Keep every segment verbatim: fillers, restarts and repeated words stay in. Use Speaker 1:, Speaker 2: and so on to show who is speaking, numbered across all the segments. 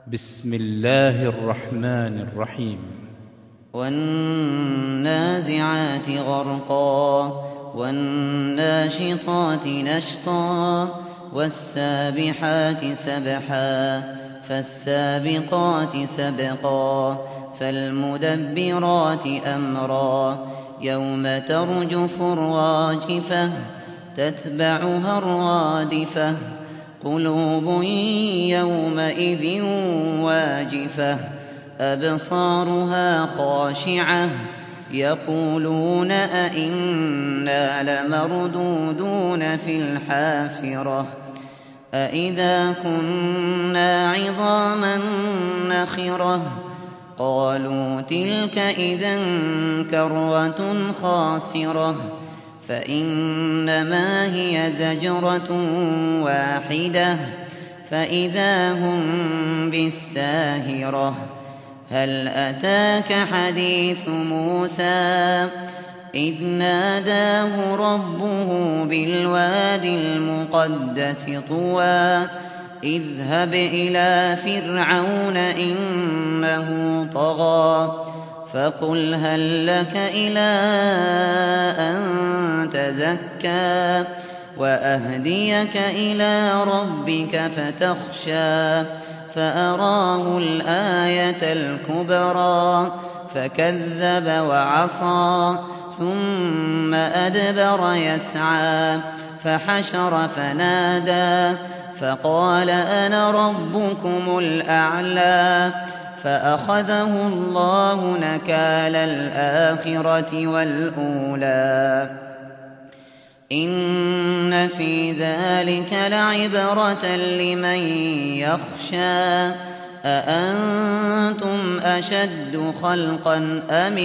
Speaker 1: بسم الله الرحمن الرحيم.
Speaker 2: والنازعات غرقا والناشطات نشطا والسابحات سبحا فالسابقات سبقا فالمدبرات أمرا يوم ترجف الراجفة تتبعها الرادفة قلوب يومئذ واجفة أبصارها خاشعة يقولون أئنا لمردودون في الحافرة أئذا كنا عظاما نخرة قالوا تلك إذا كرة خاسرة فإنما هي زجرة واحدة فإذا هم بالساهرة هل أتاك حديث موسى إذ ناداه ربه بالوادي المقدس طوى اذهب إلى فرعون إنه طغى فقل هل لك إلى أن تزكى وأهديك إلى ربك فتخشى فأراه الآية الكبرى فكذب وعصى ثم أدبر يسعى فحشر فنادى فقال أنا ربكم الأعلى فأخذه الله نكال الآخرة والأولى إن في ذلك لعبرة لمن يخشى أأنتم أشد خلقا أم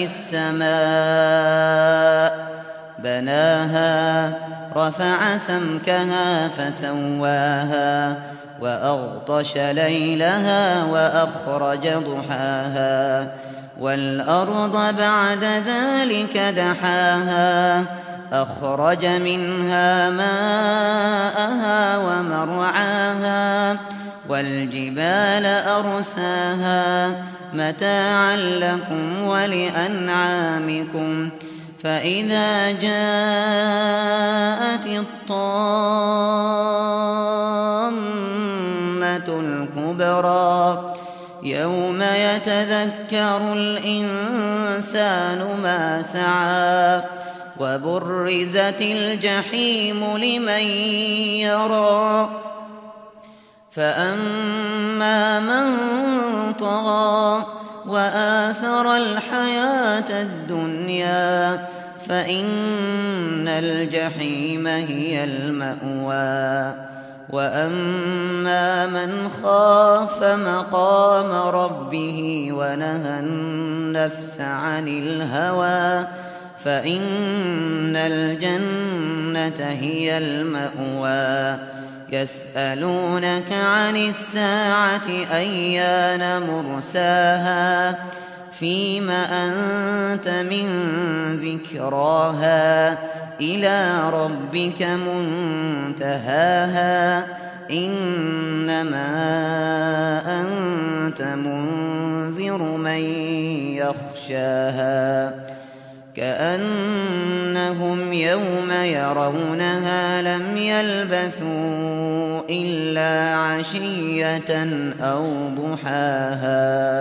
Speaker 2: السماء بناها رفع سمكها فسواها وأغطش ليلها وأخرج ضحاها والأرض بعد ذلك دحاها أخرج منها ماءها ومرعاها والجبال أرساها متاعا لكم ولأنعامكم فإذا جاءت الطامة الكبرى يوم يتذكر الإنسان ما سعى وبرزت الجحيم لمن يرى فأما من طغى وآثر الحياة الدنيا فإن الجحيم هي المأوى وأما من خاف مقام ربه ونهى النفس عن الهوى فإن الجنة هي المأوى يسألونك عن الساعة أيان مرساها فيم أنت من ذكراها إلى ربك منتهاها إنما أنت منذر من يخشاها كأنهم يوم يرونها لم يلبثوا إلا عشية أو ضحاها.